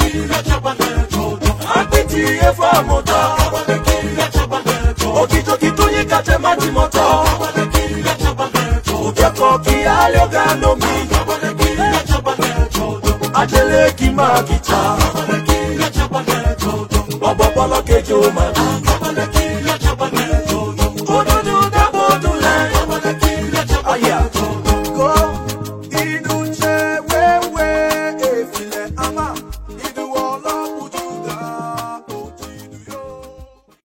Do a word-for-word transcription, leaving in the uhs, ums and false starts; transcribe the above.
Apiti efa mota Okito kitunyi kate mati moto Ukiako kiali ogano mi Ajele kimakicha Baba pala kejo mati